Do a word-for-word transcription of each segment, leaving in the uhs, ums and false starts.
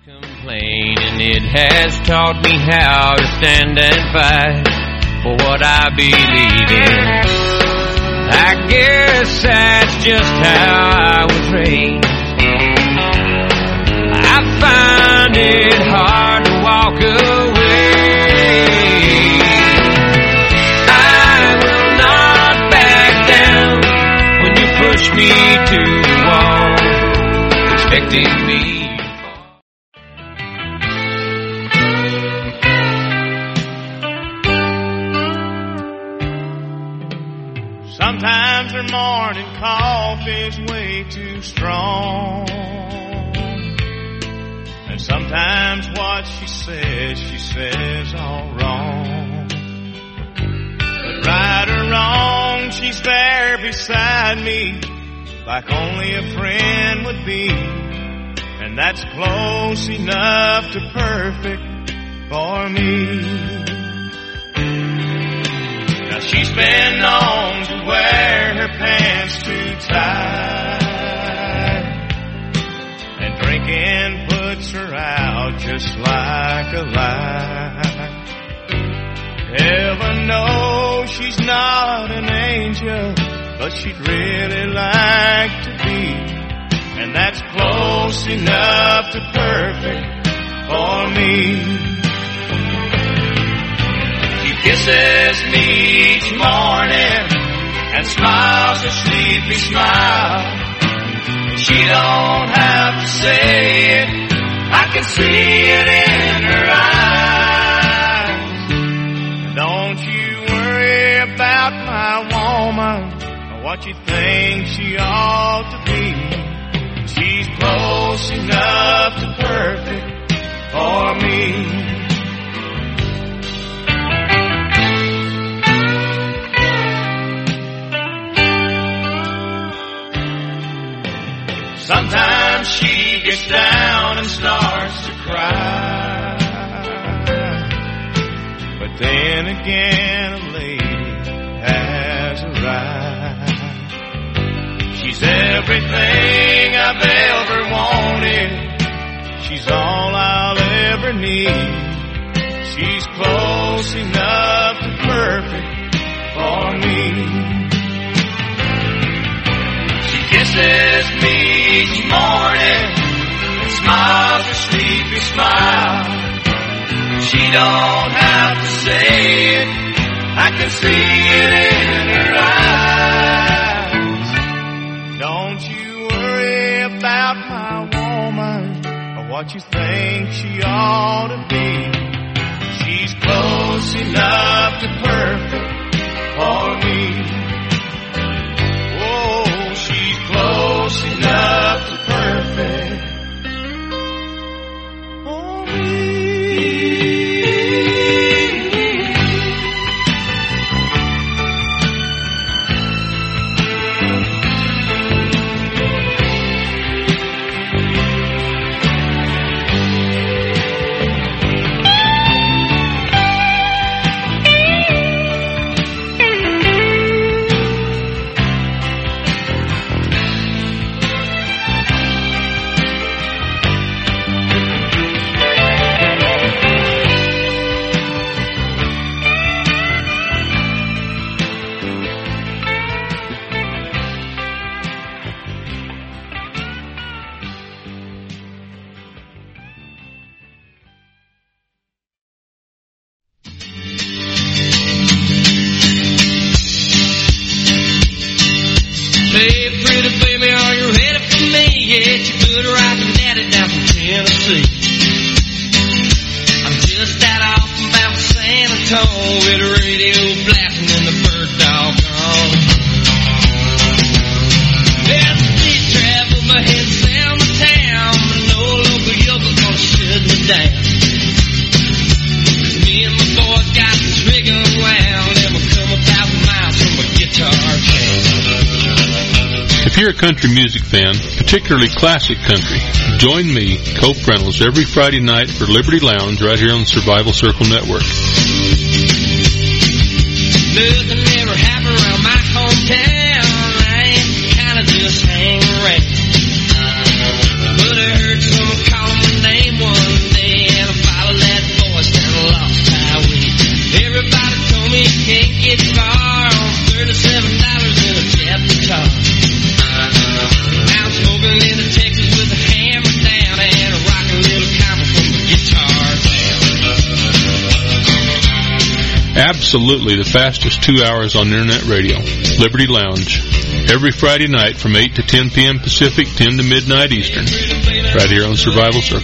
Complain, and it has taught me how to stand and fight for what I believe in. I guess that's just how I was raised. I find it hard to walk away. I will not back down when you push me to the wall, expecting me. Sometimes her morning coffee's way too strong, and sometimes what she says, she says all wrong. But right or wrong, she's there beside me, like only a friend would be, and that's close enough to perfect for me. Now she's been known to wear her pants too tight, and drinking puts her out just like a light. Heaven knows she's not an angel, but she'd really like to be, and that's close enough to perfect for me. She kisses me each morning and smiles a sleepy smile. She don't have to say it, I can see it in her eyes. Don't you worry about my woman or what you think she ought to be. She's close enough to perfect for me. Sometimes she gets down and starts to cry, but then again a lady has arrived. She's everything I've ever wanted, she's all I'll ever need. She's close enough to perfect for me. She kisses me each morning and smiles a sleepy smile. She don't have to say it, I can see it in her eyes. Don't you worry about my woman or what you think she ought to be. She's close enough to perfect for me. Close enough to perfect for me. If you're a country music fan, particularly classic country, join me, Cope Reynolds, every Friday night for Liberty Lounge right here on the Survival Circle Network. Nothing ever happened around my hometown. I ain't kinda just hang around. But I heard someone call my name one absolutely the fastest two hours on Internet radio, Liberty Lounge. Every Friday night from eight to ten p.m. Pacific, ten to midnight Eastern, right here on Survival Circle.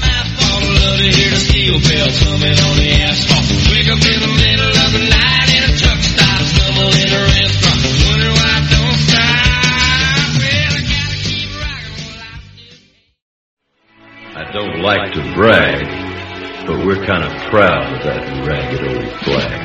I don't like to brag, but we're kind of proud of that ragged old flag.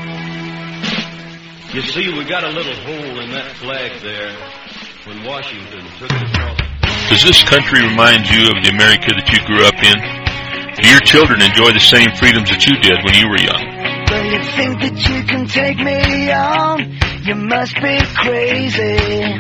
You see, we got a little hole in that flag there when Washington took it across. Does this country remind you of the America that you grew up in? Do your children enjoy the same freedoms that you did when you were young? Well, you think that you can take me on? You must be crazy.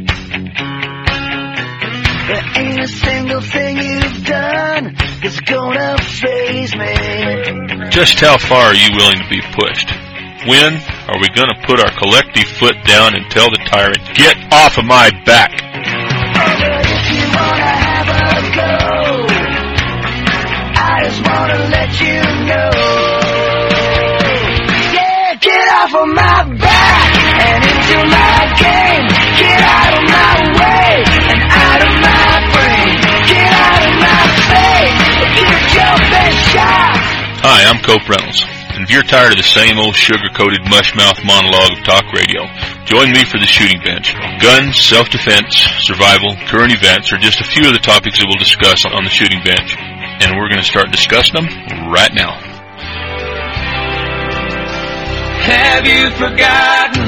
There ain't a single thing you've done that's gonna faze me. Just how far are you willing to be pushed? When are we going to put our collective foot down and tell the tyrant, get off of my back? Oh, but if you wanna have a go, I just wanna let you know. Yeah, get off of my back and into my game. Get out of my way and out of my brain. Get out of my face. Get your best shot. Hi, I'm Cope Reynolds. And if you're tired of the same old sugar-coated mush-mouth monologue of talk radio, join me for the shooting bench. Guns, self-defense, survival, current events are just a few of the topics that we'll discuss on the shooting bench. And we're going to start discussing them right now. Have you forgotten?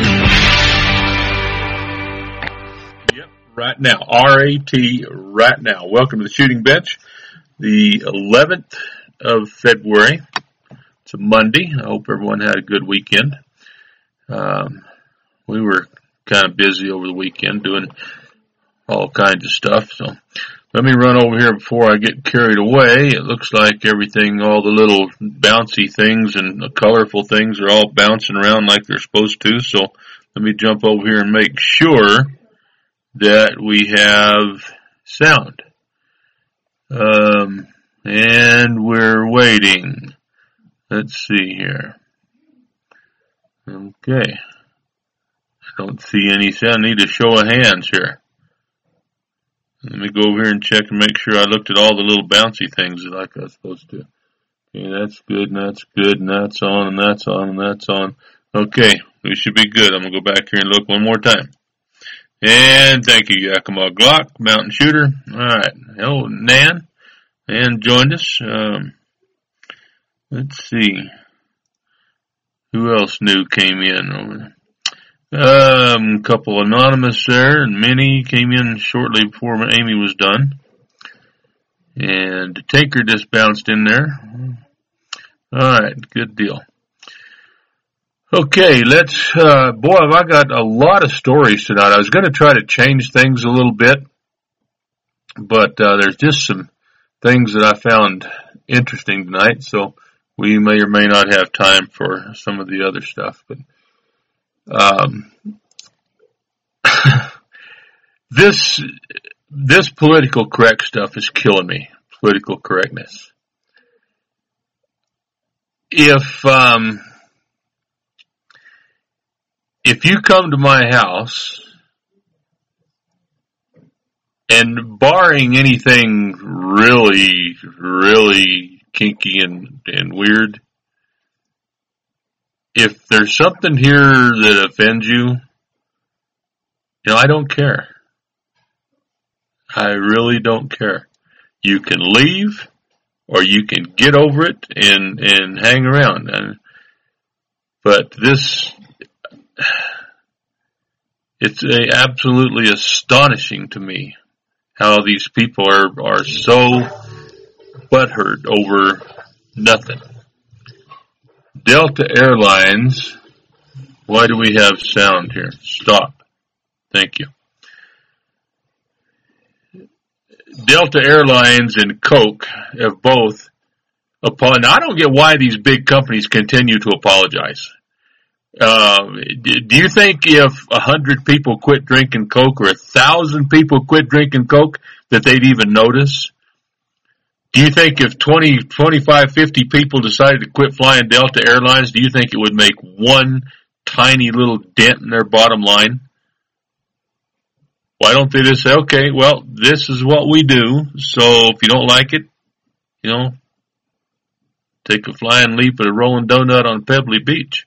Yep, right now. R A T, right now. Welcome to the shooting bench. The eleventh of February. It's a Monday. I hope everyone had a good weekend. Um, we were kind of busy over the weekend doing all kinds of stuff. So let me run over here before I get carried away. It looks like everything, all the little bouncy things and the colorful things are all bouncing around like they're supposed to. So let me jump over here and make sure that we have sound. Um, and we're waiting. Let's see here. Okay. I don't see any sound. I need a show of hands here. Let me go over here and check and make sure I looked at all the little bouncy things like I was supposed to. Okay, that's good, and that's good, and that's on, and that's on, and that's on. Okay, we should be good. I'm going to go back here and look one more time. And thank you, Yakima Glock, mountain shooter. All right. Hello, Nan. Nan joined us. Um, Let's see. Who else new came in over there? Um, a couple anonymous there, and Minnie came in shortly before Amy was done. And Taker just bounced in there. Alright, good deal. Okay, let's, uh, boy, have I got a lot of stories tonight. I was going to try to change things a little bit, but, uh, there's just some things that I found interesting tonight, so we may or may not have time for some of the other stuff, but um, this this political correct stuff is killing me. Political correctness. If um, if you come to my house and barring anything really, really kinky and, and weird, if there's something here that offends you, you know, I don't care. I really don't care. You can leave or you can get over it and, and hang around. And, but this, it's a, absolutely astonishing to me how these people are, are so butthurt over nothing. Delta Airlines, why do we have sound here? Stop. Thank you. Delta Airlines and Coke have both, upon, I don't get why these big companies continue to apologize. Uh, do you think if a hundred people quit drinking Coke or a thousand people quit drinking Coke that they'd even notice? Do you think if twenty, twenty-five, fifty people decided to quit flying Delta Airlines, do you think it would make one tiny little dent in their bottom line? Why don't they just say, okay, well, this is what we do, so if you don't like it, you know, take a flying leap at a rolling donut on Pebbly Beach.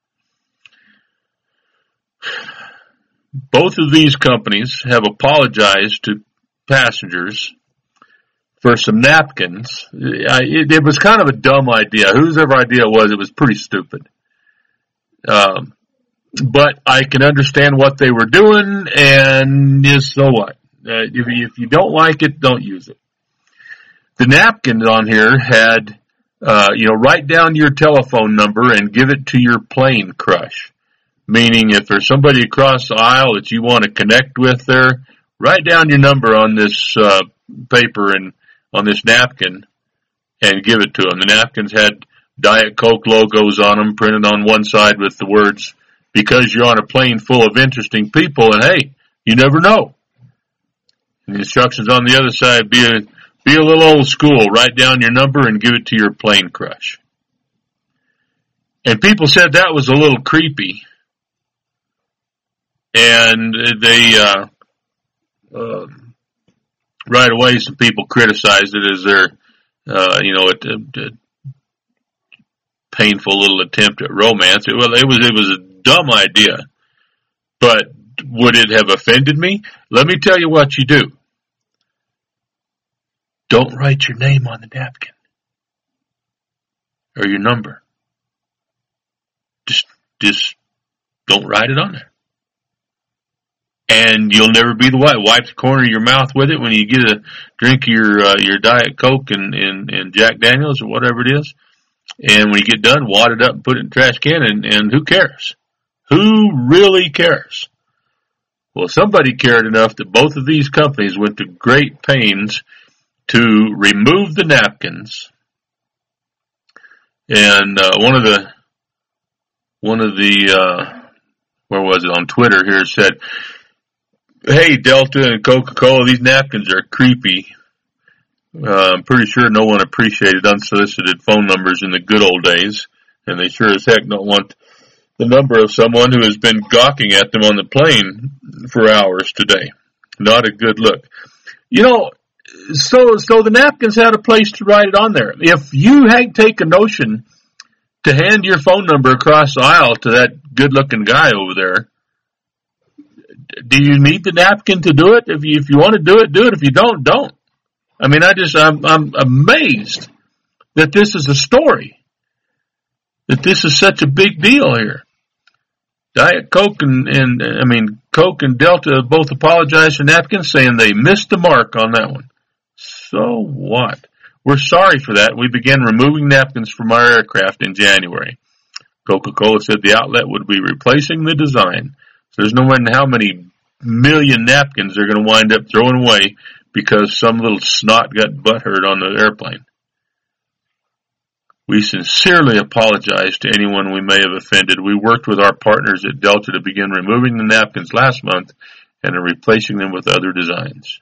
Both of these companies have apologized to passengers for some napkins. It, it was kind of a dumb idea. Whose ever idea it was, it was pretty stupid. Um, but I can understand what they were doing, and yes, so what? Uh, if, if you don't like it, don't use it. The napkins on here had, uh, you know, write down your telephone number and give it to your plane crush. Meaning if there's somebody across the aisle that you want to connect with there, write down your number on this uh, paper and on this napkin and give it to them. The napkins had Diet Coke logos on them printed on one side with the words, because you're on a plane full of interesting people, and hey, you never know. And the instructions on the other side, be a, be a little old school. Write down your number and give it to your plane crush. And people said that was a little creepy. And they, uh, uh, right away, some people criticized it as their, uh, you know, a, a, a painful little attempt at romance. It, well, it was, it was a dumb idea, but would it have offended me? Let me tell you what you do. Don't write your name on the napkin or your number. Just, just don't write it on there. And you'll never be the white. Wipe the corner of your mouth with it when you get a drink of your uh, your Diet Coke and, and, and Jack Daniels or whatever it is. And when you get done, wad it up and put it in the trash can, and, and who cares? Who really cares? Well, somebody cared enough that both of these companies went to great pains to remove the napkins. And uh, one of the, one of the, uh, where was it, on Twitter here said, hey, Delta and Coca-Cola, these napkins are creepy. Uh, I'm pretty sure no one appreciated unsolicited phone numbers in the good old days, and they sure as heck don't want the number of someone who has been gawking at them on the plane for hours today. Not a good look. You know, so so the napkins had a place to write it on there. If you had take a notion to hand your phone number across the aisle to that good-looking guy over there, do you need the napkin to do it? If you, if you want to do it, do it. If you don't, don't. I mean, I just, I'm, I'm amazed that this is a story. That this is such a big deal here. Diet Coke and, and, I mean, Coke and Delta both apologized for napkins, saying they missed the mark on that one. So what? We're sorry for that. We began removing napkins from our aircraft in January. Coca-Cola said the outlet would be replacing the design. So there's no matter how many million napkins they're going to wind up throwing away because some little snot got butthurt on the airplane. We sincerely apologize to anyone we may have offended. We worked with our partners at Delta to begin removing the napkins last month and are replacing them with other designs.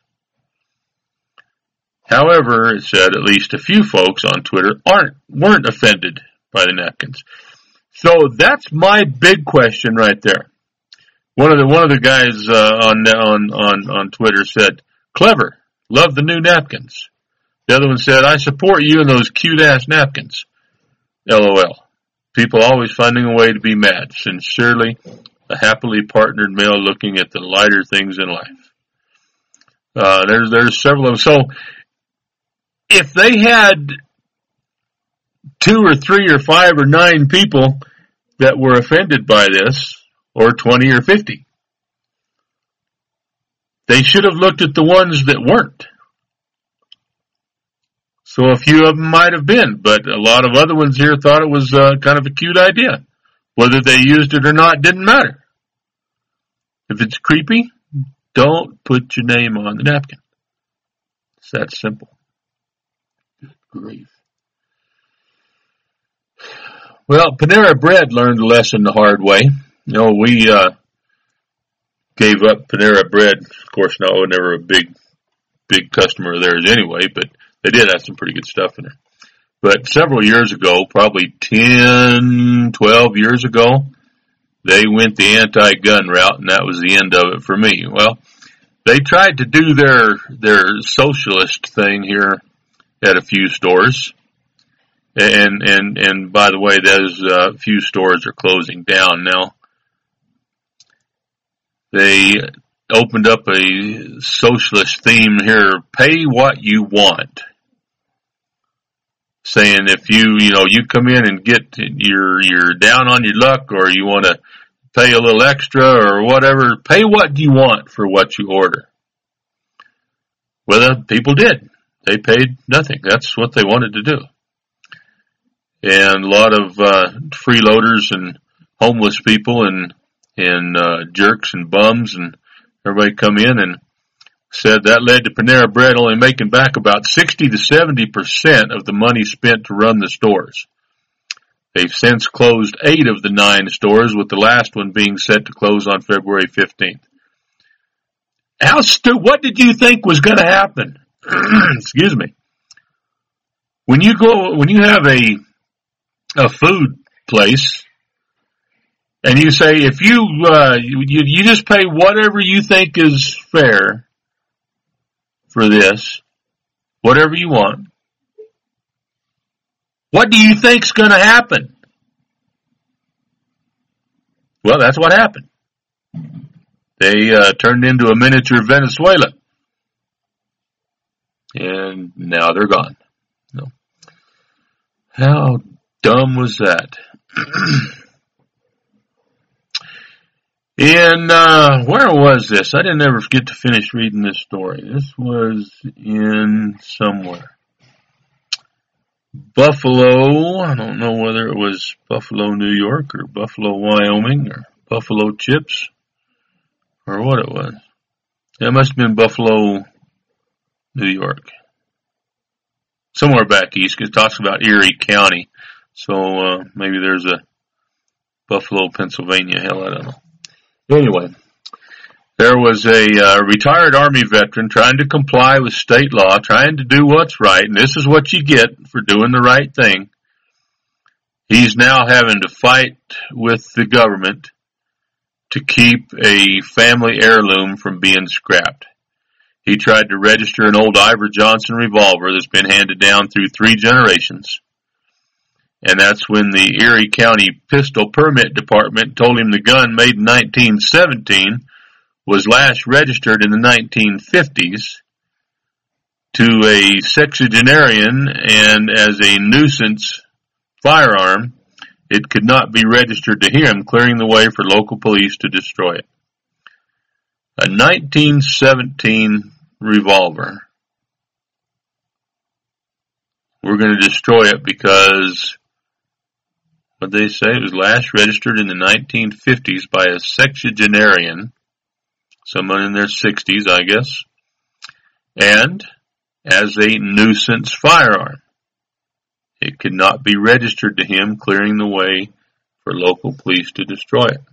However, it said at least a few folks on Twitter aren't weren't offended by the napkins. So that's my big question right there. One of the one of the guys uh, on on on on Twitter said, "Clever, love the new napkins." The other one said, "I support you and those cute ass napkins." LOL. People always finding a way to be mad. Sincerely, a happily partnered male looking at the lighter things in life. Uh, there's there's several of them. So if they had two or three or five or nine people that were offended by this, or twenty or fifty, they should have looked at the ones that weren't. So a few of them might have been, but a lot of other ones here thought it was uh, kind of a cute idea. Whether they used it or not didn't matter. If it's creepy, don't put your name on the napkin. It's that simple. Good grief. Well, Panera Bread learned the lesson the hard way. You know, we uh, gave up Panera Bread. Of course, no, never a big, big customer of theirs anyway, but They did have some pretty good stuff in there. But several years ago, probably ten, twelve years ago, they went the anti-gun route, and that was the end of it for me. Well, they tried to do their their socialist thing here at a few stores. And, and, and by the way, those uh, few stores are closing down now. They opened up a socialist theme here, pay what you want. Saying if you, you know, you come in and get, you're, you're down on your luck or you want to pay a little extra or whatever, pay what you want for what you order. Well, the people did. They paid nothing. That's what they wanted to do. And a lot of uh, freeloaders and homeless people and and uh, jerks and bums and everybody come in and said that led to Panera Bread only making back about sixty to seventy percent of the money spent to run the stores. They've since closed eight of the nine stores, with the last one being set to close on February fifteenth. How stu- what did you think was going to happen? Excuse me. When you go, when you have a a food place, and you say, if you, uh, you, you just pay whatever you think is fair for this, whatever you want, what do you think's going to happen? Well, that's what happened. They uh, turned into a miniature Venezuela. And now they're gone. No. How dumb was that? In, uh, where was this? I didn't ever get to finish reading this story. This was in somewhere. Buffalo, I don't know whether it was Buffalo, New York, or Buffalo, Wyoming, or Buffalo Chips, or what it was. It must have been Buffalo, New York. Somewhere back east, because it talks about Erie County. So, uh, maybe there's a Buffalo, Pennsylvania. Hell, I don't know. Anyway, there was a uh, retired Army veteran trying to comply with state law, trying to do what's right, and this is what you get for doing the right thing. He's now having to fight with the government to keep a family heirloom from being scrapped. He tried to register an old Iver Johnson revolver that's been handed down through three generations. And that's when the Erie County Pistol Permit Department told him the gun, made in nineteen seventeen, was last registered in the nineteen fifties to a sexagenarian, and as a nuisance firearm, it could not be registered to him, clearing the way for local police to destroy it. A nineteen seventeen revolver. We're going to destroy it because what they say it was last registered in the nineteen fifties by a sexagenarian, someone in their sixties, I guess, and as a nuisance firearm. It could not be registered to him, clearing the way for local police to destroy it.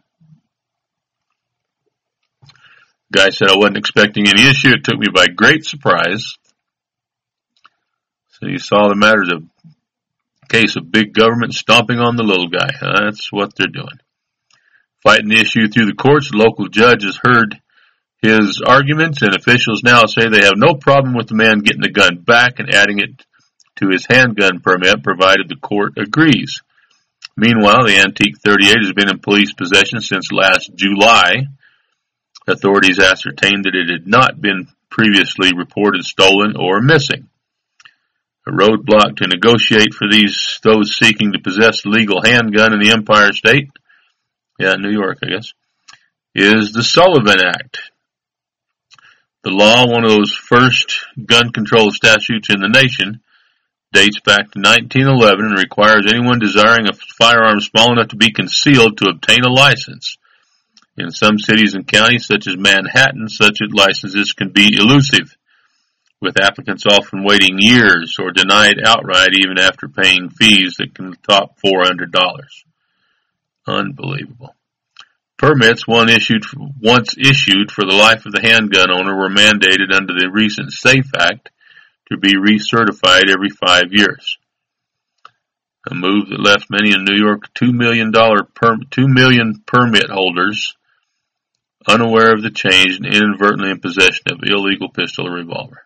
The guy said, I wasn't expecting any issue. It took me by great surprise. So you saw the matter as a case of big government stomping on the little guy. That's what they're doing. Fighting the issue through the courts, the local judge has heard his arguments, and officials now say they have no problem with the man getting the gun back and adding it to his handgun permit, provided the court agrees. Meanwhile, the antique thirty-eight has been in police possession since last July. Authorities ascertained that it had not been previously reported stolen or missing. A roadblock to negotiate for these those seeking to possess a legal handgun in the Empire State, yeah, New York, I guess, is the Sullivan Act. The law, one of those first gun control statutes in the nation, dates back to nineteen eleven and requires anyone desiring a firearm small enough to be concealed to obtain a license. In some cities and counties, such as Manhattan, such licenses can be elusive, with applicants often waiting years or denied outright even after paying fees that can top four hundred dollars. Unbelievable. Permits one issued, once issued for the life of the handgun owner were mandated under the recent SAFE Act to be recertified every five years. A move that left many in New York two million dollars per, two million permit holders unaware of the change and inadvertently in possession of illegal pistol or revolver.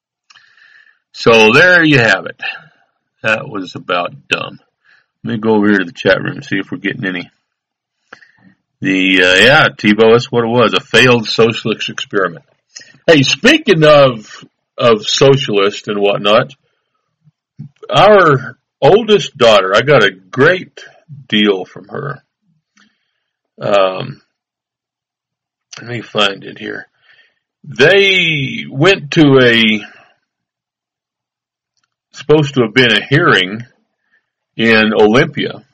So there you have it. That was about dumb. Let me go over here to the chat room and see if we're getting any. The, uh, yeah, Tebow, that's what it was, a failed socialist experiment. Hey, speaking of, of socialist and whatnot, our oldest daughter, I got a great deal from her. Um, let me find it here. They went to a, supposed to have been a hearing in Olympia,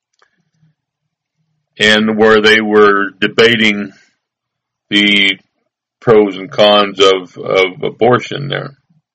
and where they were debating the pros and cons of, of abortion there.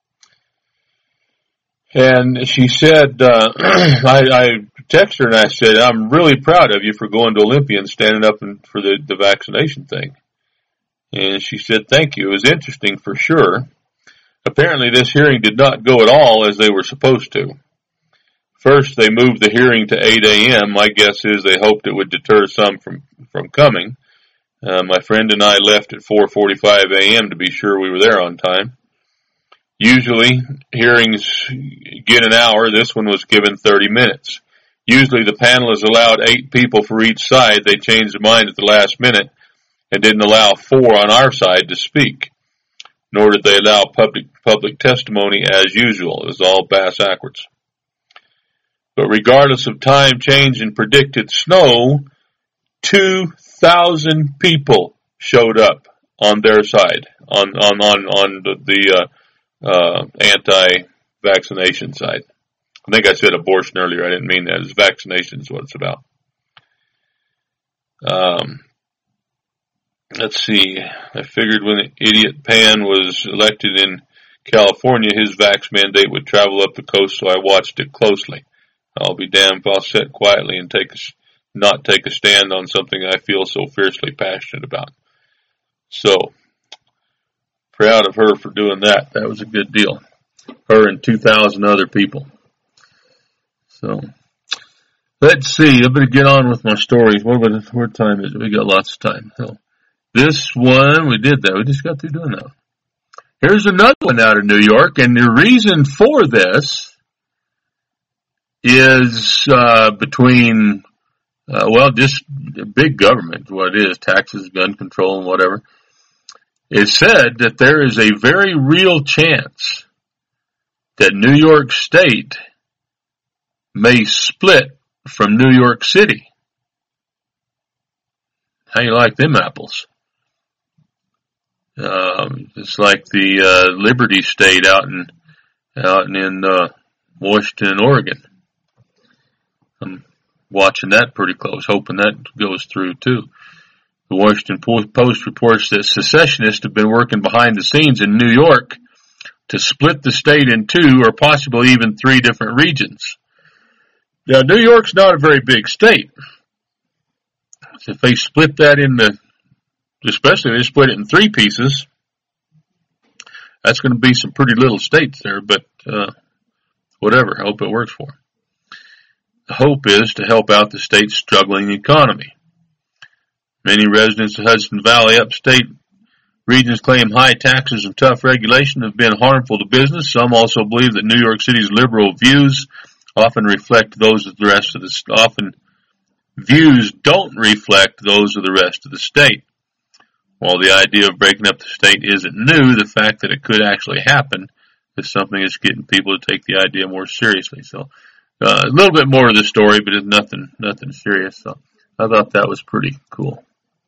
And she said, uh, I, I texted her and I said, I'm really proud of you for going to Olympia and standing up and, for the, the vaccination thing. And she said, thank you. It was interesting for sure. Apparently this hearing did not go at all as they were supposed to. First, they moved the hearing to eight a.m. My guess is they hoped it would deter some from, from coming. Uh, my friend and I left at four forty-five a.m. to be sure we were there on time. Usually, hearings get an hour. This one was given thirty minutes. Usually, the panel is allowed eight people for each side. They changed their mind at the last minute and didn't allow four on our side to speak. Nor did they allow public public testimony as usual. It was all bass-ackwards. But regardless of time change and predicted snow, two thousand people showed up on their side, on on on, on the, the uh, uh, anti-vaccination side. I think I said abortion earlier. I didn't mean that. It's vaccination is what it's about. Um, let's see. I figured when Idiot Pan was elected in California, his vax mandate would travel up the coast, so I watched it closely. I'll be damned if I'll sit quietly and take a, not take a stand on something I feel so fiercely passionate about. So, proud of her for doing that. That was a good deal. Her and two thousand other people. So, let's see. I better get on with my stories. What about it? What time is it? We got lots of time. So, this one, we did that. We just got through doing that. Here's another one out of New York, and the reason for this is uh, between, uh, well, just big government, what it is, taxes, gun control, and whatever. It said that there is a very real chance that New York State may split from New York City. How you like them apples? Um, it's like the uh, Liberty State out in out in uh, Washington, Oregon. I'm watching that pretty close, hoping that goes through too. The Washington Post reports that secessionists have been working behind the scenes in New York to split the state in two or possibly even three different regions. Now, New York's not a very big state. So if they split that into, especially if they split it in three pieces, that's going to be some pretty little states there, but uh, whatever. I hope it works for them. The hope is to help out the state's struggling economy. Many residents of Hudson Valley upstate regions claim high taxes and tough regulation have been harmful to business. Some also believe that New York City's liberal views often reflect those of the rest of the state. Often views don't reflect those of the rest of the state. While the idea of breaking up the state isn't new, the fact that it could actually happen is something that's getting people to take the idea more seriously. So, Uh, a little bit more of the story, but it's nothing, nothing serious. So I thought that was pretty cool.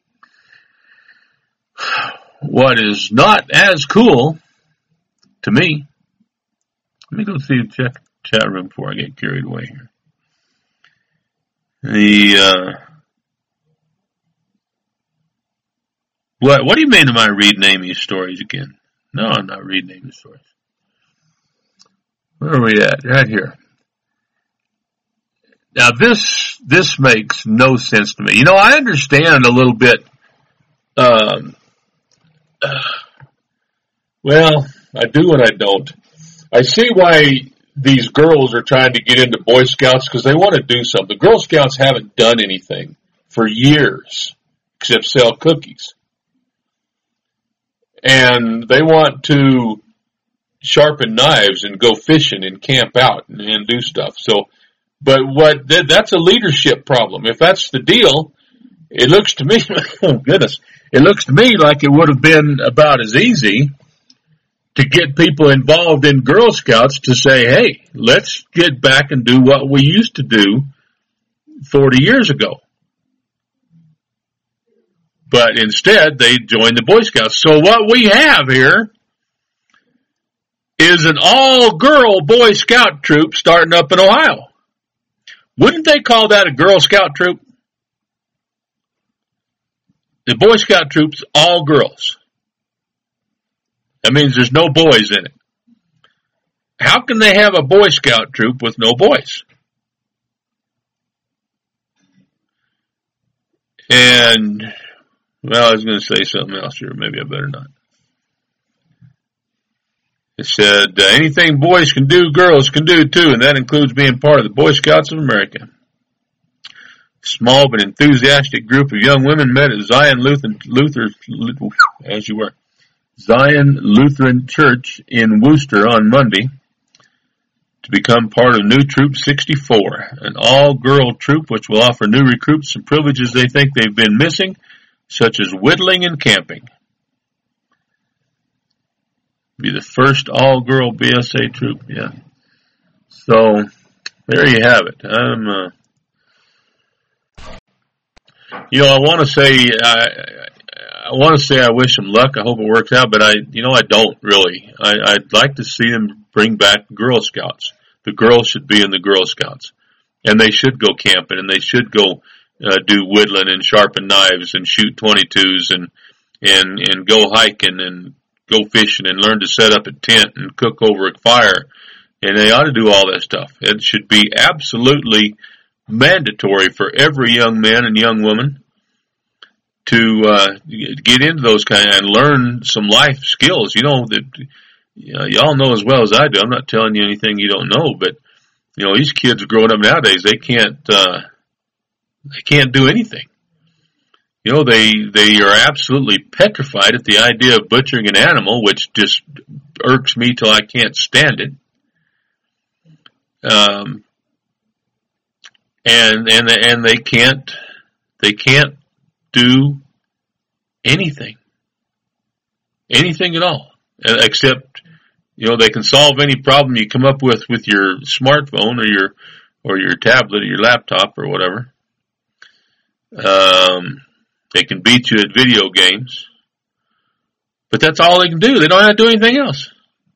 What is not as cool to me, let me go see the chat, chat room before I get carried away here. The, uh, what, what do you mean am I reading Amy's stories again? No, I'm not reading Amy's stories. Where are we at? Right here. Now this, this makes no sense to me. You know, I understand a little bit, um, uh, well, I do and I don't. I see why these girls are trying to get into Boy Scouts because they want to do something. The Girl Scouts haven't done anything for years except sell cookies. And they want to sharpen knives and go fishing and camp out and, and do stuff. So, but what, that, that's a leadership problem. If that's the deal, it looks to me, oh goodness, it looks to me like it would have been about as easy to get people involved in Girl Scouts to say, hey, let's get back and do what we used to do forty years ago. But instead, they joined the Boy Scouts. So what we have here is an all-girl Boy Scout troop starting up in Ohio. Wouldn't they call that a Girl Scout troop? The Boy Scout troop's all girls. That means there's no boys in it. How can they have a Boy Scout troop with no boys? And, well, I was going to say something else here. Maybe I better not. It said, uh, anything boys can do, girls can do too, and that includes being part of the Boy Scouts of America. A small but enthusiastic group of young women met at Zion Lutheran, Luther, as you were, Zion Lutheran Church in Worcester on Monday to become part of new Troop sixty-four, an all-girl troop which will offer new recruits some privileges they think they've been missing, such as whittling and camping. Be the first all-girl B S A troop, yeah. So, there you have it. I'm, uh, you know, I want to say, I, I want to say I wish them luck. I hope it works out, but I, you know, I don't really. I, I'd like to see them bring back Girl Scouts. The girls should be in the Girl Scouts, and they should go camping, and they should go uh, do whittling and sharpen knives and shoot twenty-twos and and and go hiking and go fishing and learn to set up a tent and cook over a fire. And they ought to do all that stuff. It should be absolutely mandatory for every young man and young woman to uh, get into those kind of, and learn some life skills. You know, that you know, y'all know as well as I do. I'm not telling you anything you don't know, but you know, these kids growing up nowadays, they can't uh, they can't do anything. You know, they, they are absolutely petrified at the idea of butchering an animal, which just irks me till I can't stand it. Um, and, and, and they can't, they can't do anything. Anything at all. Except, you know, they can solve any problem you come up with with your smartphone or your, or your tablet or your laptop or whatever. Um, They can beat you at video games. But that's all they can do. They don't have to do anything else.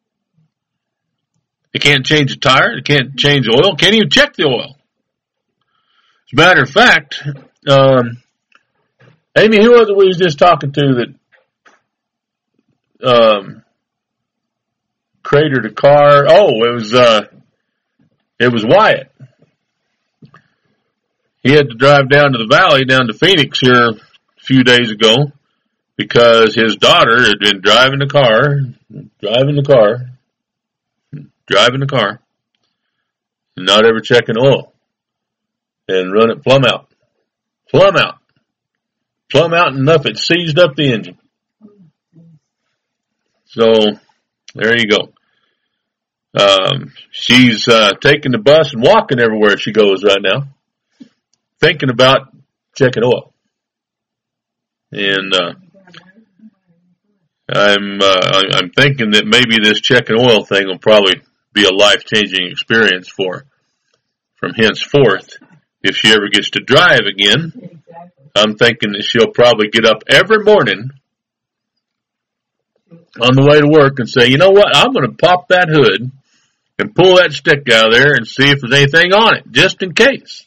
They can't change a tire. They can't change oil. Can't even check the oil. As a matter of fact, um, Amy, who was it we was just talking to that um, cratered a car? Oh, it was uh, it was Wyatt. He had to drive down to the valley, down to Phoenix here a few days ago, because his daughter had been driving the car, driving the car, driving the car, and not ever checking oil, and run it plumb out, plumb out, plumb out enough it seized up the engine. So there you go. Um, she's uh, taking the bus and walking everywhere she goes right now, thinking about checking oil. And uh, I'm uh, I'm thinking that maybe this checking oil thing will probably be a life-changing experience for her from henceforth. If she ever gets to drive again, I'm thinking that she'll probably get up every morning on the way to work and say, you know what, I'm going to pop that hood and pull that stick out of there and see if there's anything on it, just in case.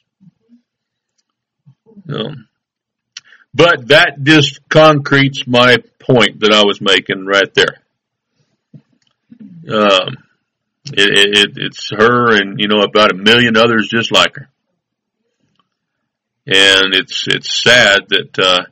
Um, but that just concretes my point that I was making right there. Um, it, it, it's her and, you know, about a million others just like her. And it's, it's sad that, uh,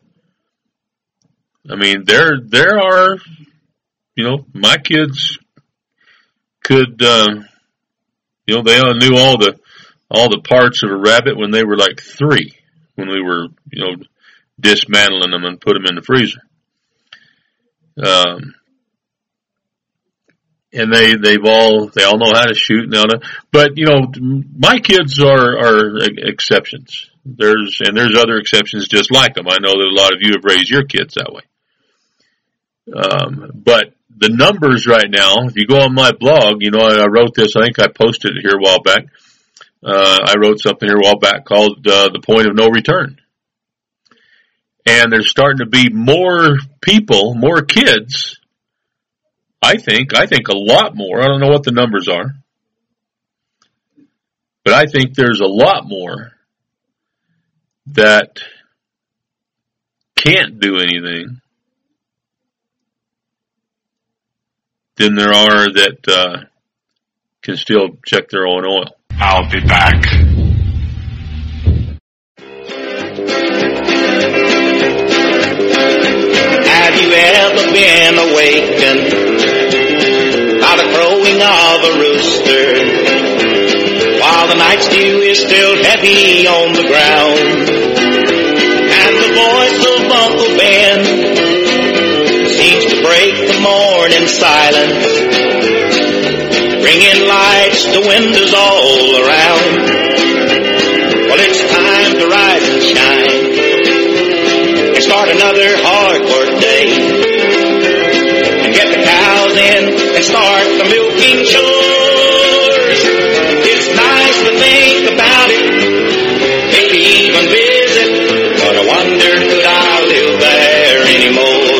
I mean, there, there are, you know, my kids could, uh, you know, they all knew all the all the parts of a rabbit when they were like three, when we were, you know, dismantling them and put them in the freezer. Um, and they they've all they all know how to shoot now. But you know, my kids are are exceptions. There's and there's other exceptions just like them. I know that a lot of you have raised your kids that way. Um, but the numbers right now, if you go on my blog, you know, I, I wrote this, I think I posted it here a while back. Uh, I wrote something here a while back called, uh, The Point of No Return. And there's starting to be more people, more kids, I think, I think a lot more. I don't know what the numbers are. But I think there's a lot more that can't do anything than there are that uh, can still check their own oil. I'll be back. Have you ever been awakened by the crowing of a rooster while the night dew is still heavy on the ground, and the voice of Uncle Ben seems to break the morning silence, bringing lights to windows all around? Well, it's time to rise and shine and start another hard work day and get the cows in and start the milking chores. It's nice to think about it, maybe even visit, but I wonder could I live there anymore?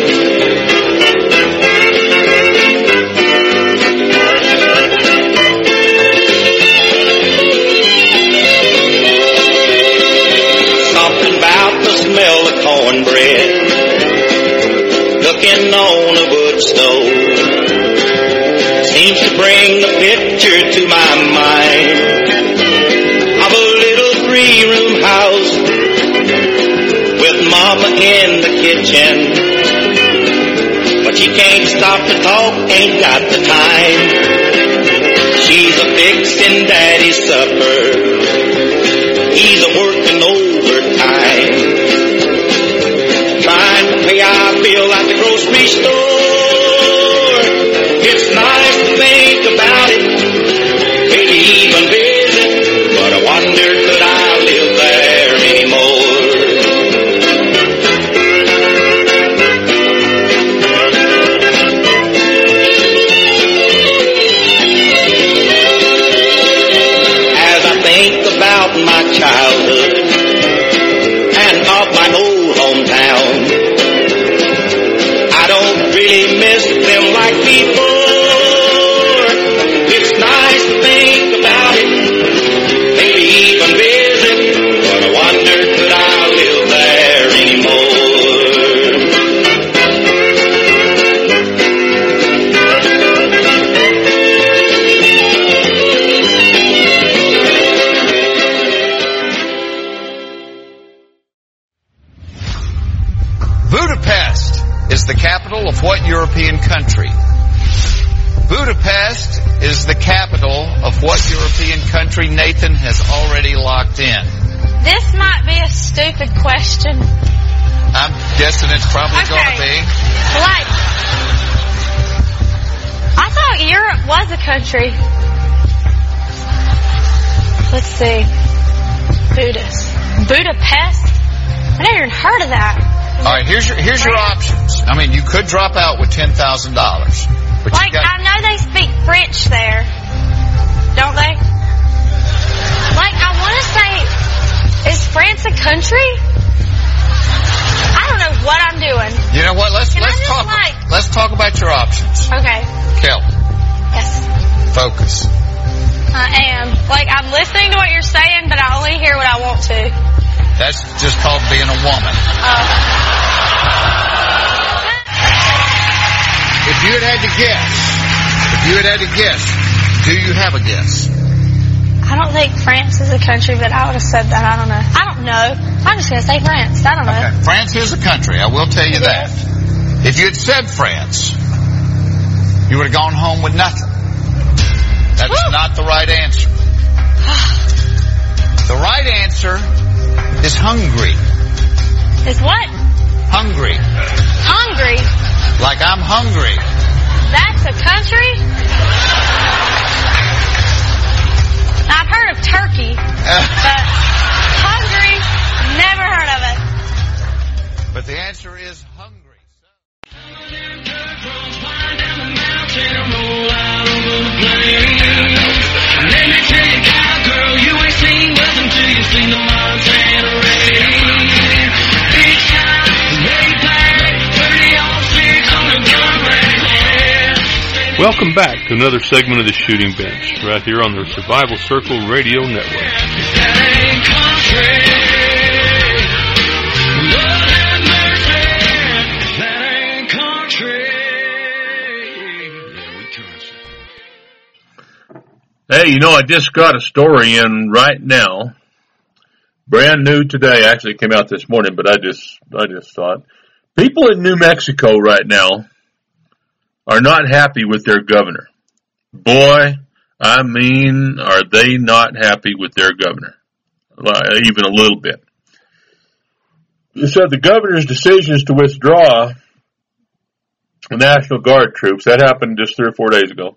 Cornbread cooking on a wood stove seems to bring a picture to my mind of a little three-room house with Mama in the kitchen, but she can't stop to talk, ain't got the time. She's a fixing Daddy's supper, he's a working overtime, trying to pay our bill at the grocery store. It's nice to think about it, maybe even visit, but I wonder could I live there anymore? As I think about my childhood and of my old hometown, I don't really miss them like before. It's nice to think about it, maybe even visit, but I wonder could I live there anymore? Budapest is the capital of what European country? Budapest is the capital of what European country Nathan has already locked in? This might be a stupid question. I'm guessing it's probably Okay. going to be. Like, I thought Europe was a country. Let's see. Budapest. Budapest? I never even heard of that. All right, here's your here's your options. I mean, you could drop out with ten thousand dollars, but you Like, got. I know they speak French there, don't they? Like, I want to say, is France a country? I don't know what I'm doing. You know what? Let's Can I let's just, talk. like- Let's talk about your options. Okay. Kel, Yes, focus. I am. Like, I'm listening to what you're saying, but I only hear what I want to. That's just called being a woman. Uh, If you had had to guess, if you had had to guess, do you have a guess? I don't think France is a country, but I would have said that. I don't know. I don't know. I'm just going to say France. I don't know. Okay. France is a country. I will tell you It that. is. If you had said France, you would have gone home with nothing. That's Woo. not the right answer. The right answer is hungry. Is what? Hungry. Hungry. Like I'm hungry. That's a country? I've heard of Turkey, but hungry, never heard of it. But the answer is hungry. Let me tell you, cowgirl, you ain't seen nothing till you seen the Montana rain. Big time, laid back, thirty on six on the gun rack. Welcome back to another segment of the Shooting Bench, right here on the Survival Circle Radio Network. That ain't country. Lord have mercy. That ain't country. Yeah, we country. Hey, you know, I just got a story in right now, brand new today. Actually, it came out this morning, but I just, I just thought people in New Mexico right now are not happy with their governor. Boy, I mean, are they not happy with their governor? Well, even a little bit. So the governor's decisions to withdraw the National Guard troops, that happened just three or four days ago,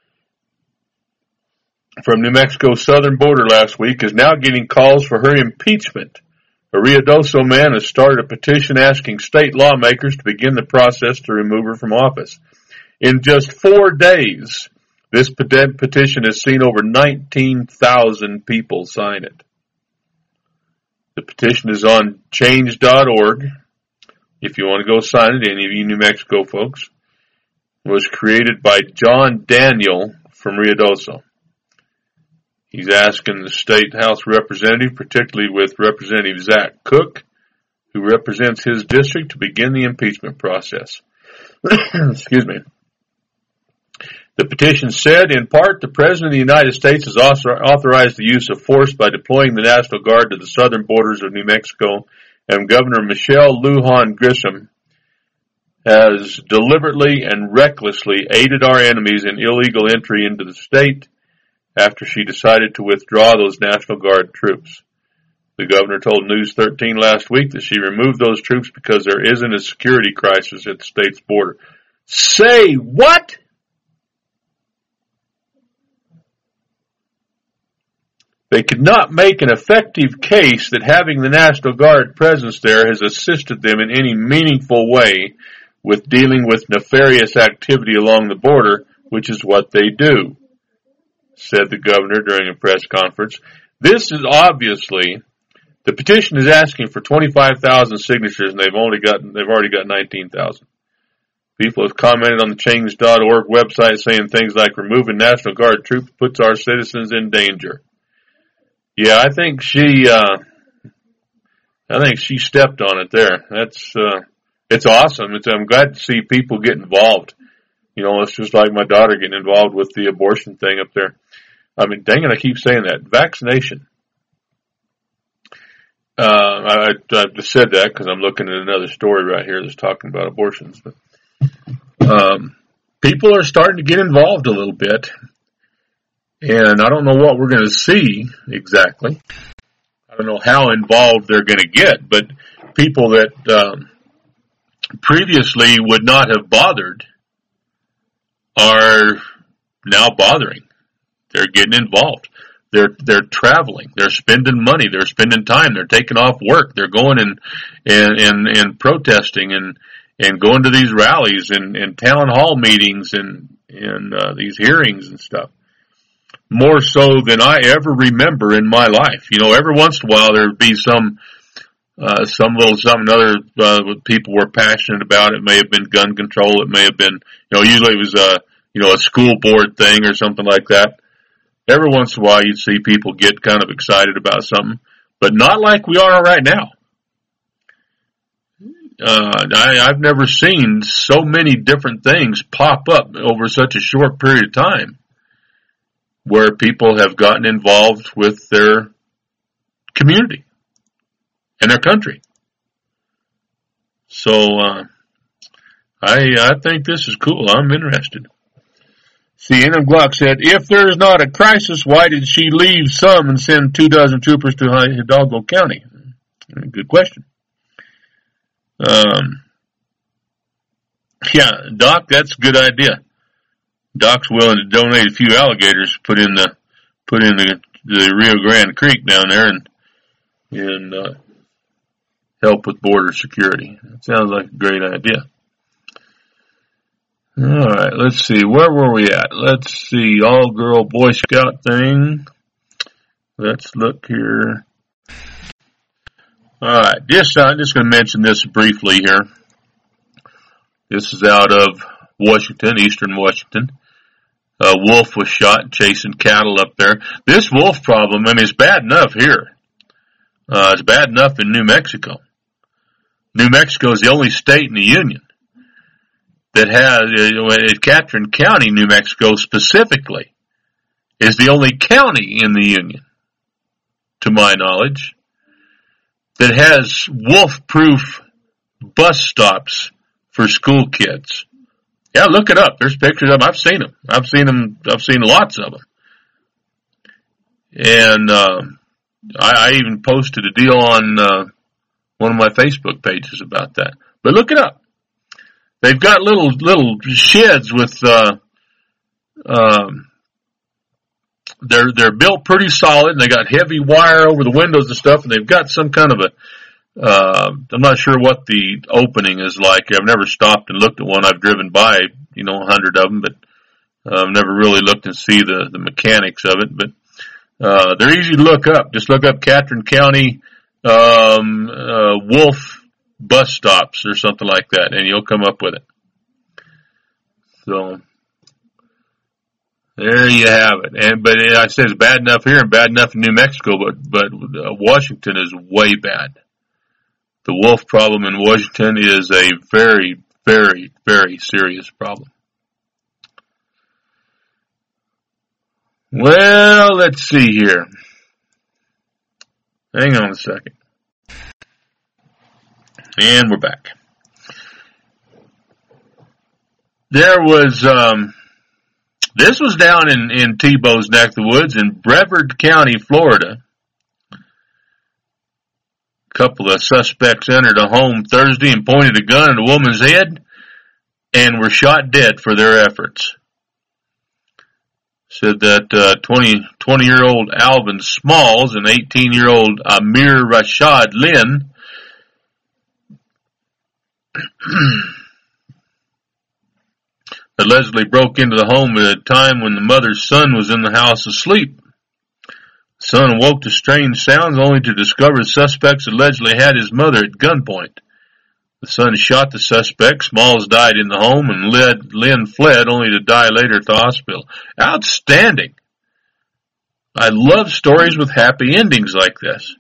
from New Mexico's southern border last week, is now getting calls for her impeachment. A Ruidoso man has started a petition asking state lawmakers to begin the process to remove her from office. In just four days, this petition has seen over nineteen thousand people sign it. The petition is on change dot org. If you want to go sign it, any of you New Mexico folks. It was created by John Daniel from Ruidoso. He's asking the state House representative, particularly with Representative Zach Cook, who represents his district, to begin the impeachment process. Excuse me. The petition said, in part, the President of the United States has authorized the use of force by deploying the National Guard to the southern borders of New Mexico, and Governor Michelle Lujan Grisham has deliberately and recklessly aided our enemies in illegal entry into the state after she decided to withdraw those National Guard troops. The governor told News thirteen last week that she removed those troops because there isn't a security crisis at the state's border. Say what? They could not make an effective case that having the National Guard presence there has assisted them in any meaningful way with dealing with nefarious activity along the border, which is what they do, said the governor during a press conference. This is obviously, the petition is asking for twenty-five thousand signatures, and they've only gotten, they've already got nineteen thousand. People have commented on the change dot org website saying things like removing National Guard troops puts our citizens in danger. Yeah, I think she, uh, I think she stepped on it there. That's, uh, it's awesome. It's, I'm glad to see people get involved. You know, it's just like my daughter getting involved with the abortion thing up there. I mean, dang it, I keep saying that. Vaccination. Uh, I, I just said that because I'm looking at another story right here that's talking about abortions. But, um, people are starting to get involved a little bit. And I don't know what we're going to see exactly. I don't know how involved they're going to get, but people that um, previously would not have bothered are now bothering. They're getting involved. They're they're traveling. They're spending money. They're spending time. They're taking off work. They're going and and and, and protesting and and going to these rallies and, and town hall meetings and and uh, these hearings and stuff. More so than I ever remember in my life. You know, every once in a while there'd be some, uh, some little something other, uh, what people were passionate about. It may have been gun control. It may have been, you know, usually it was a, you know, a school board thing or something like that. Every once in a while you'd see people get kind of excited about something, but not like we are right now. Uh, I, I've never seen so many different things pop up over such a short period of time, where people have gotten involved with their community and their country. So, uh, I, I think this is cool. I'm interested. See, N M Glock said, if there's not a crisis, why did she leave some and send two dozen troopers to Hidalgo County? Good question. Um, yeah, Doc, that's a good idea. Doc's willing to donate a few alligators, put in the put in the, the Rio Grande Creek down there, and and uh, help with border security. That sounds like a great idea. All right, let's see. Where were we at? Let's see. All-girl Boy Scout thing. Let's look here. All right, just, I'm just going to mention this briefly here. This is out of Washington, eastern Washington. A wolf was shot chasing cattle up there. This wolf problem, I mean, it's bad enough here. Uh, it's bad enough in New Mexico. New Mexico is the only state in the union that has, uh, Catron County, New Mexico specifically, is the only county in the union, to my knowledge, that has wolf-proof bus stops for school kids. Yeah, look it up. There's pictures of them. I've seen them. I've seen them. I've seen lots of them. And uh, I, I even posted a deal on uh, one of my Facebook pages about that. But look it up. They've got little little sheds with. Uh, um, they're they're built pretty solid, and they got heavy wire over the windows and stuff, and they've got some kind of a. Uh, I'm not sure what the opening is like. I've never stopped and looked at one. I've driven by, you know, a hundred of them, but uh, I've never really looked and see the, the mechanics of it. But uh, they're easy to look up. Just look up Catron County um, uh, wolf bus stops or something like that, and you'll come up with it. So there you have it. And but I said it's bad enough here and bad enough in New Mexico, but but uh, Washington is way bad. The wolf problem in Washington is a very, very, very serious problem. Well, let's see here. Hang on a second. And we're back. There was, um, this was down in, in Tebow's neck of the woods in Brevard County, Florida. A couple of suspects entered a home Thursday and pointed a gun at a woman's head and were shot dead for their efforts. Said that uh, twenty, twenty-year-old Alvin Smalls and eighteen-year-old Amir Rashad Lynn allegedly broke into the home at a time when the mother's son was in the house asleep. The son awoke to strange sounds only to discover the suspects allegedly had his mother at gunpoint. The son shot the suspect. Smalls died in the home and Lynn fled only to die later at the hospital. Outstanding. I love stories with happy endings like this.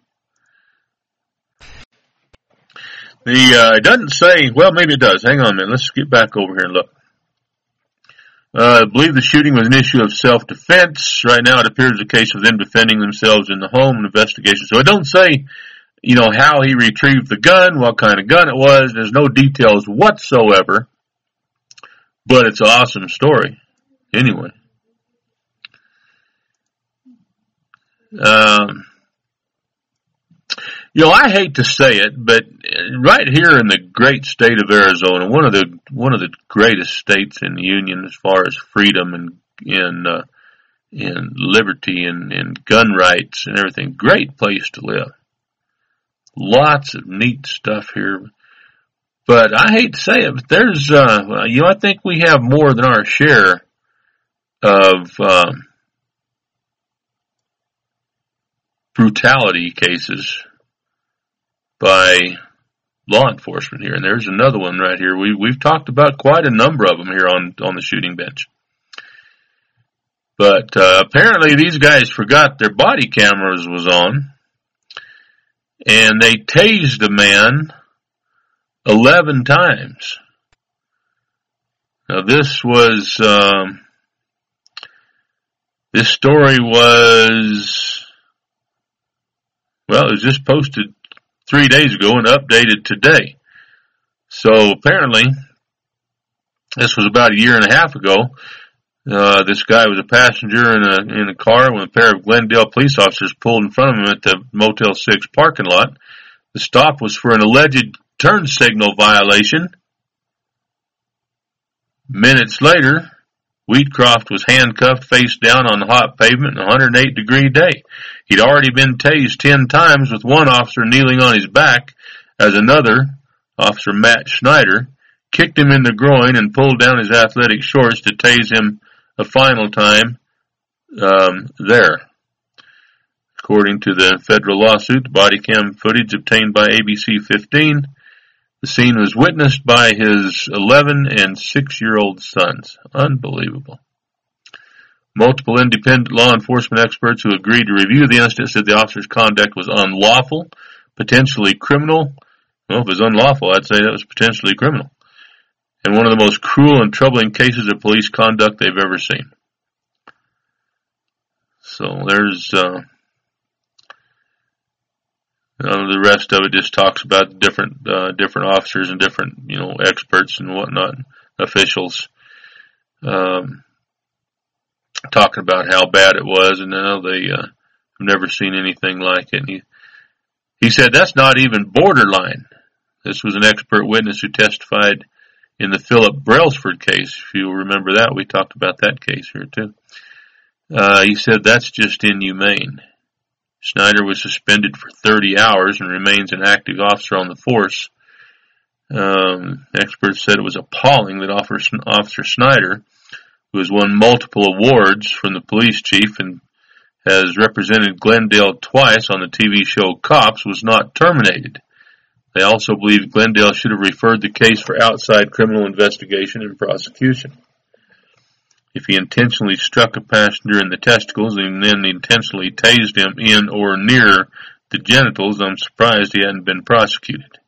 The, uh, it doesn't say, well, maybe it does. Hang on a minute. Let's get back over here and look. Uh, I believe the shooting was an issue of self-defense. Right now it appears a case of them defending themselves in the home and investigation. So it don't say, you know, how he retrieved the gun, what kind of gun it was. There's no details whatsoever. But it's an awesome story. Anyway. Um, you know, I hate to say it, but right here in the great state of Arizona, one of the one of the greatest states in the union as far as freedom and in uh, in liberty and, and gun rights and everything, great place to live. Lots of neat stuff here, but I hate to say it, but there's uh, you know, I think we have more than our share of um, brutality cases by law enforcement here. And there's another one right here. We, we've talked about quite a number of them here on, on the shooting bench. But uh, apparently these guys forgot their body cameras was on. And they tased a man eleven times. Now this was, um, this story was, well, it was just posted three days ago and updated today. So apparently, this was about a year and a half ago. Uh, this guy was a passenger in a, in a car when a pair of Glendale police officers pulled in front of him at the Motel six parking lot. The stop was for an alleged turn signal violation. Minutes later, Wheatcroft was handcuffed face down on the hot pavement in a one hundred eight degree day. He'd already been tased ten times, with one officer kneeling on his back as another, Officer Matt Schneider, kicked him in the groin and pulled down his athletic shorts to tase him a final time um, there. According to the federal lawsuit, the body cam footage obtained by A B C fifteen, the scene was witnessed by his eleven and six-year-old sons. Unbelievable. Multiple independent law enforcement experts who agreed to review the incident said the officer's conduct was unlawful, potentially criminal. Well, if it was unlawful, I'd say that was potentially criminal. And one of the most cruel and troubling cases of police conduct they've ever seen. So there's, uh, you know, the rest of it just talks about different, uh, different officers and different, you know, experts and whatnot, officials, um, talking about how bad it was, and now they, uh, have never seen anything like it. And he, he said that's not even borderline. This was an expert witness who testified in the Philip Brailsford case. If you remember that, we talked about that case here too. Uh, he said that's just inhumane. Schneider was suspended for thirty hours and remains an active officer on the force. Um, experts said it was appalling that Officer Schneider, who has won multiple awards from the police chief and has represented Glendale twice on the T V show Cops, was not terminated. They also believe Glendale should have referred the case for outside criminal investigation and prosecution. If he intentionally struck a passenger in the testicles and then intentionally tased him in or near the genitals, I'm surprised he hadn't been prosecuted.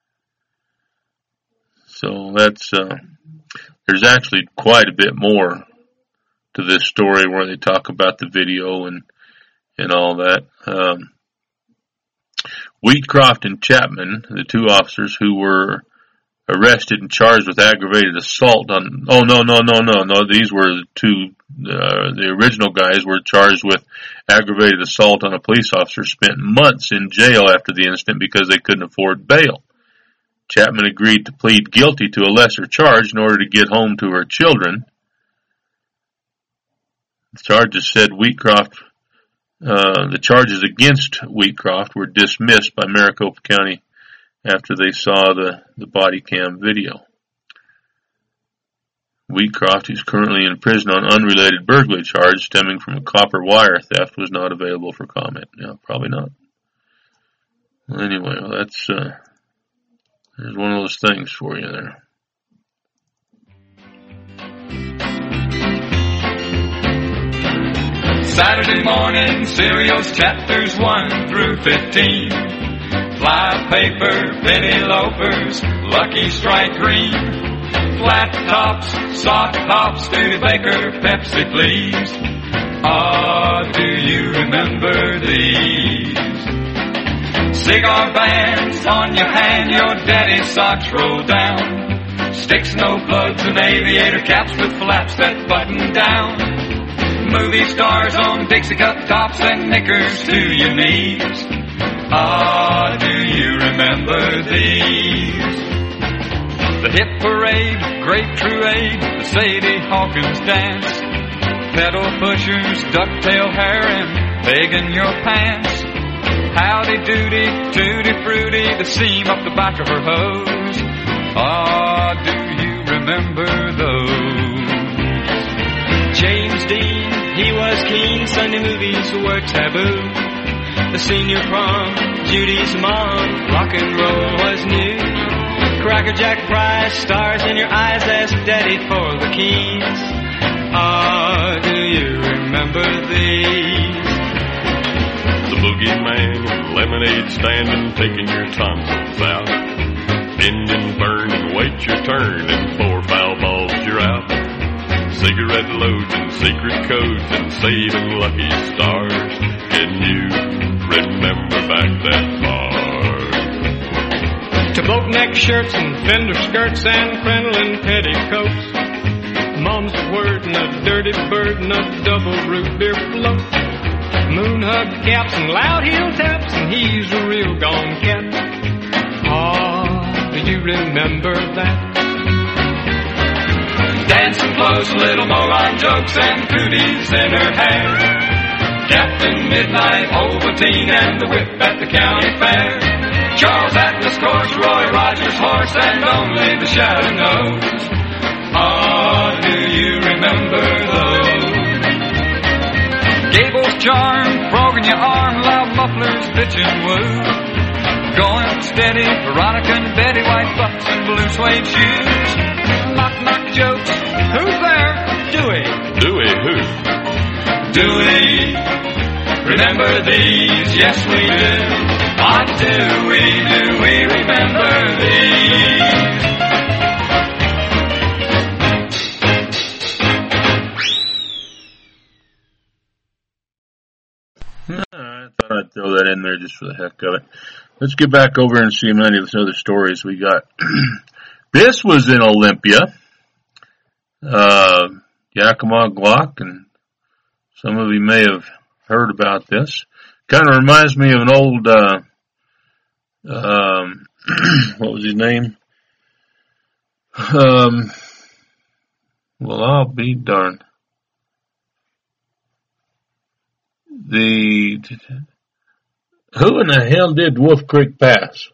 So that's, uh, there's actually quite a bit more to this story where they talk about the video and, and all that. Um, Wheatcroft and Chapman, the two officers who were arrested and charged with aggravated assault on, oh no, no, no, no, no, these were the two, uh, the original guys were charged with aggravated assault on a police officer, spent months in jail after the incident because they couldn't afford bail. Chapman agreed to plead guilty to a lesser charge in order to get home to her children. The charges said Wheatcroft Uh, the charges against Wheatcroft were dismissed by Maricopa County after they saw the, the body cam video. Wheatcroft, who's currently in prison on unrelated burglary charge stemming from a copper wire theft, was not available for comment. Yeah, probably not. Well, anyway, well, that's, uh, there's one of those things for you there. Saturday morning serials, chapters one through fifteen. Fly paper, penny loafers, Lucky Strike green. Flat tops, soft tops, Studebaker, Pepsi please. Ah, do you remember these? Cigar bands on your hand, your daddy's socks roll down. Sticks, no plugs, and aviator caps with flaps that button down. Movie stars on Dixie cup tops and knickers to your knees. Ah, do you remember these? The hit parade, grape truade, the Sadie Hawkins dance. Pedal pushers, ducktail hair, and pegging your pants. Howdy doody, tutti fruity, the seam up the back of her hose. Ah, do you remember those? James Dean, he was keen, Sunday movies were taboo. The senior prom, Judy's mom, rock and roll was new. Cracker Jack Price, stars in your eyes, ask Daddy for the keys. Ah, do you remember these? The boogeyman, lemonade stand and taking your tonsils out. Bend and burn and wait your turn, and four foul balls you're out. Cigarette loads and secret codes and saving lucky stars. Can you remember back that far? To boat neck shirts and fender skirts and crinoline petticoats. Mom's word and a dirty bird and a double root beer float. Moon hug caps and loud heel taps, and he's a real gone cat. Ah, do you remember that? Dancing close, little moron jokes and cooties in her hair. Captain Midnight, Ovaltine, and the whip at the county fair. Charles Atlas course, Roy Rogers horse, and only the shadow knows. Ah, do you remember those? Gable's charm, frog in your arm, loud mufflers, pitching woo. Going steady, Veronica and Betty, white bucks and blue suede shoes. Knock, knock jokes, who's there? Dewey. Dewey who? Dewey, remember these? Yes, we do. Ah, do we, do we remember these? I thought I'd throw that in there just for the heck of it. Let's get back over and see many of the other stories we got. This was in Olympia. Uh, Yakima Glock, and some of you may have heard about this. Kind of reminds me of an old, uh, um, what was his name? Um, well, I'll be darned. The, who in the hell did Wolf Creek Pass?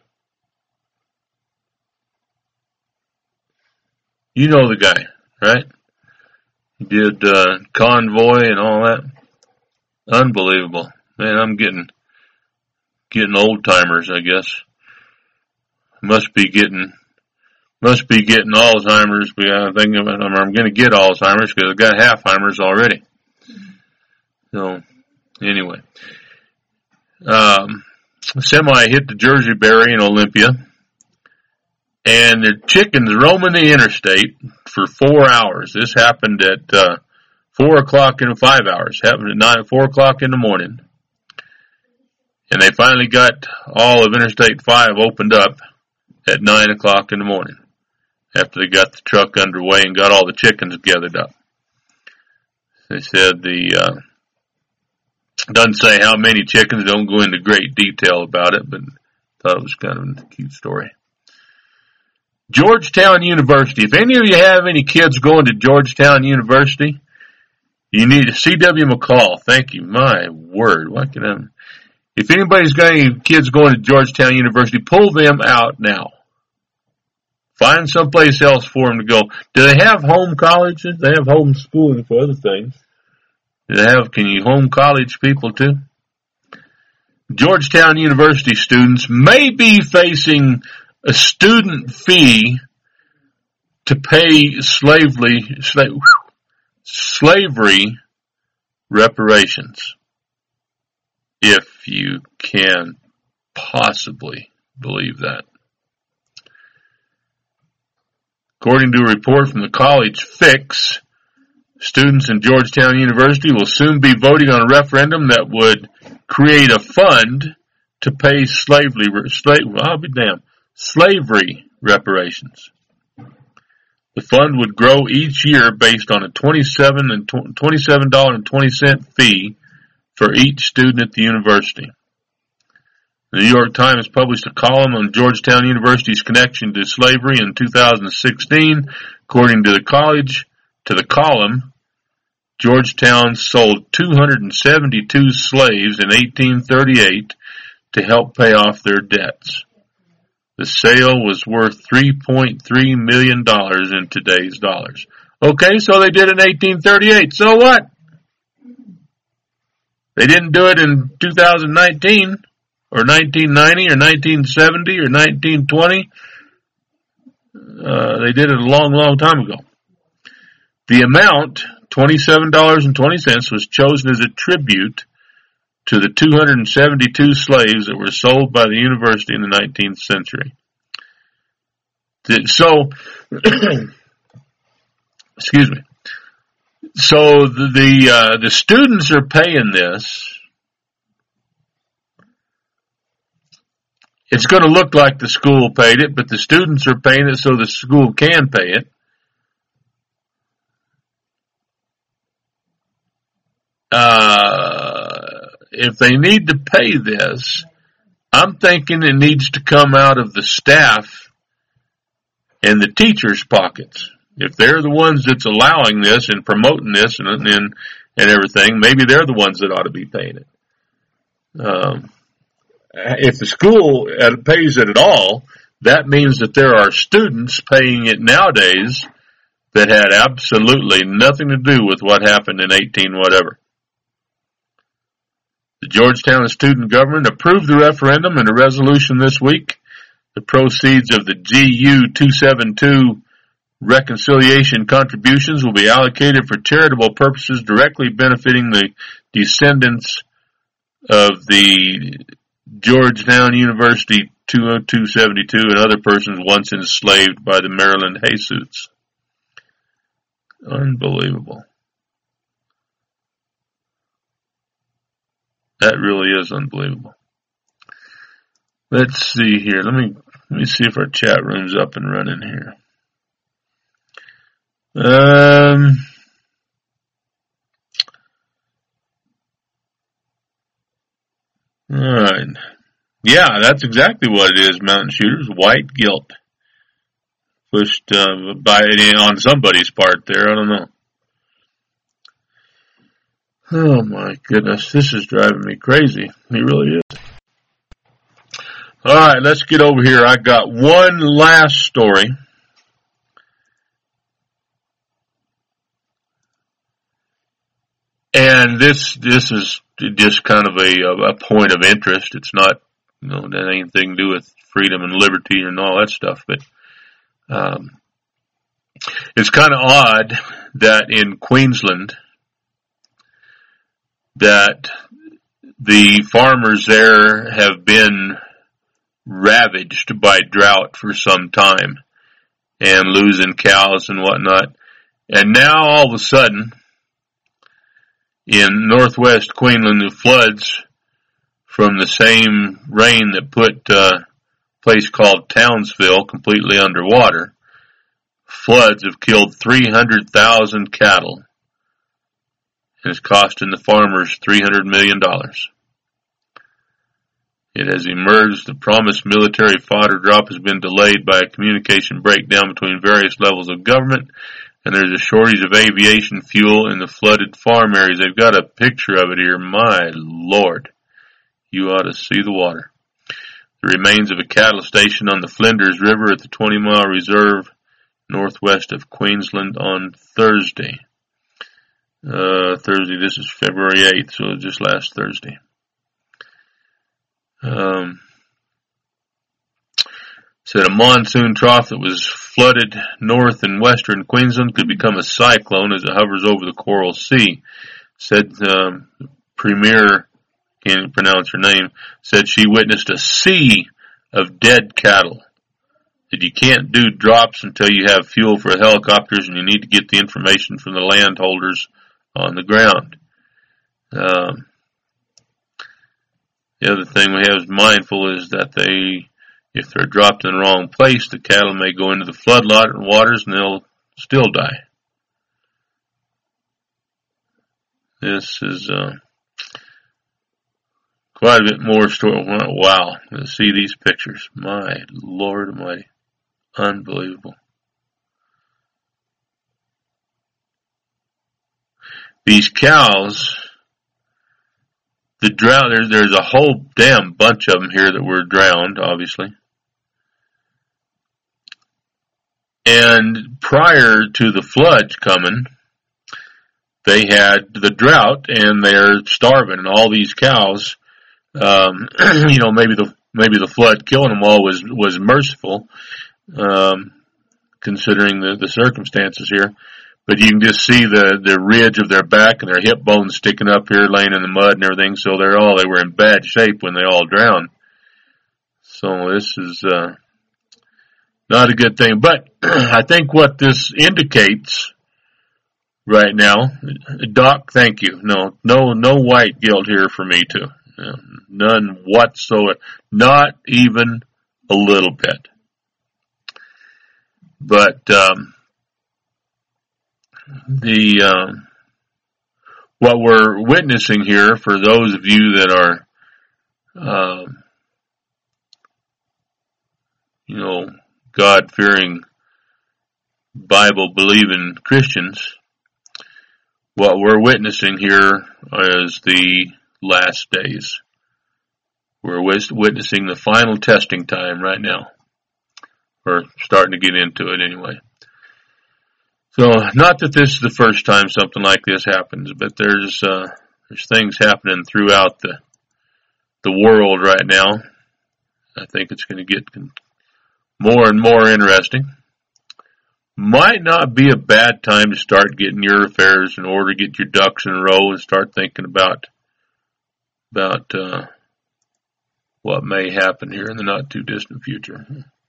You know the guy, right? He did, uh, Convoy and all that. Unbelievable. Man, I'm getting, getting old timers, I guess. Must be getting, must be getting Alzheimer's. I think I'm, I'm going to get Alzheimer's because I've got Halfheimer's already. So, anyway. Um, a semi hit the Jersey Barrier in Olympia, and the chickens roaming the interstate for four hours. This happened at, uh, four o'clock in five hours. Happened at nine, four o'clock in the morning. And they finally got all of Interstate five opened up at nine o'clock in the morning after they got the truck underway and got all the chickens gathered up. They said the, uh, doesn't say how many chickens, don't go into great detail about it, but thought it was kind of a cute story. Georgetown University. If any of you have any kids going to Georgetown University, you need a C W McCall. Thank you. My word. What can I, if anybody's got any kids going to Georgetown University, pull them out now. Find someplace else for them to go. Do they have home colleges? They have home schooling for other things. Do they have, can you home college people too? Georgetown University students may be facing a student fee to pay slavery, slave, slavery reparations, if you can possibly believe that. According to a report from the College Fix, students in Georgetown University will soon be voting on a referendum that would create a fund to pay slavery, slave, I'll be damned, slavery reparations. The fund would grow each year based on a twenty-seven and twenty-seven dollars and twenty cents fee for each student at the university. The New York Times published a column on Georgetown University's connection to slavery in two thousand sixteen. According to the college, to the column, Georgetown sold two hundred seventy-two slaves in eighteen thirty-eight to help pay off their debts. The sale was worth three point three million dollars in today's dollars. Okay, so they did it in eighteen thirty-eight. So what? They didn't do it in two thousand nineteen or nineteen ninety or nineteen seventy or nineteen twenty. Uh, they did it a long, long time ago. The amount, twenty-seven dollars and twenty cents, was chosen as a tribute to the two hundred seventy-two slaves that were sold by the university in the nineteenth century. So, excuse me. So the the, uh, the students are paying this. It's going to look like the school paid it, but the students are paying it so the school can pay it. if they need to pay this, I'm thinking it needs to come out of the staff and the teachers' pockets. If they're the ones that's allowing this and promoting this and and, and everything, maybe they're the ones that ought to be paying it. Um, if the school pays it at all, that means that there are students paying it nowadays that had absolutely nothing to do with what happened in eighteen whatever. The Georgetown student government approved the referendum and a resolution this week. The proceeds of the G U two seventy-two reconciliation contributions will be allocated for charitable purposes directly benefiting the descendants of the Georgetown University two oh two seventy-two and other persons once enslaved by the Maryland Jesuits. Unbelievable. That really is unbelievable. Let's see here. Let me let me see if our chat room's up and running here. Um. All right. Yeah, that's exactly what it is, Mountain Shooters. White guilt. Pushed uh, by on somebody's part there. I don't know. Oh my goodness, this is driving me crazy. It really is. All right, let's get over here. I got one last story. And this this is just kind of a a point of interest. It's not, you know, that ain't anything to do with freedom and liberty and all that stuff, but um, it's kind of odd that in Queensland that the farmers there have been ravaged by drought for some time and losing cows and whatnot. And now all of a sudden, in northwest Queensland, the floods from the same rain that put uh, a place called Townsville completely underwater, floods have killed three hundred thousand cattle and is costing the farmers three hundred million dollars. It has emerged the promised military fodder drop has been delayed by a communication breakdown between various levels of government, and there's a shortage of aviation fuel in the flooded farm areas. They've got a picture of it here. My Lord, you ought to see the water. The remains of a cattle station on the Flinders River at the twenty mile reserve northwest of Queensland on Thursday. Uh, Thursday, this is February eighth, so it was just last Thursday. Um, said a monsoon trough that was flooded north and western Queensland could become a cyclone as it hovers over the Coral Sea. Said um, Premier, can't pronounce her name, said she witnessed a sea of dead cattle. That you can't do drops until you have fuel for helicopters, and you need to get the information from the landholders on the ground. Um, the other thing we have is mindful is that they, if they're dropped in the wrong place, the cattle may go into the flood waters and they'll still die. This is uh, quite a bit more story. Wow, to see these pictures. My Lord Almighty. Unbelievable. These cows, the drown, there's, there's a whole damn bunch of them here that were drowned, obviously. And prior to the floods coming, they had the drought and they're starving, and all these cows, um, you know, maybe the, maybe the flood killing them all was, was merciful, um, considering the, the circumstances here. But you can just see the, the ridge of their back and their hip bones sticking up here, laying in the mud and everything. So they're all, they were in bad shape when they all drowned. So this is, uh, not a good thing. But I think what this indicates right now, Doc, thank you. No, no, no white guilt here for me too. None whatsoever. Not even a little bit. But, um, the, um, what we're witnessing here, for those of you that are, um, you know, God-fearing, Bible-believing Christians, what we're witnessing here is the last days. We're witnessing the final testing time right now. We're starting to get into it anyway. So, not that this is the first time something like this happens, but there's uh, there's things happening throughout the the world right now. I think it's going to get more and more interesting. Might not be a bad time to start getting your affairs in order, get your ducks in a row, and start thinking about about uh, what may happen here in the not too distant future.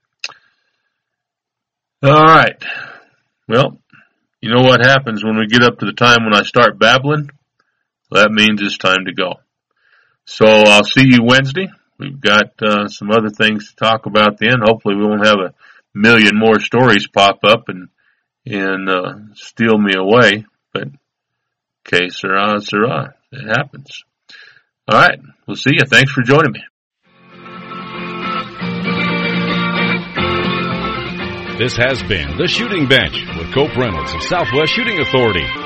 All right. Well, you know what happens when we get up to the time when I start babbling? Well, that means it's time to go. So I'll see you Wednesday. We've got uh, some other things to talk about then. Hopefully we won't have a million more stories pop up and and uh, steal me away. But, okay, sirrah, sirrah. It happens. All right. We'll see you. Thanks for joining me. This has been The Shooting Bench with Cope Reynolds of Southwest Shooting Authority.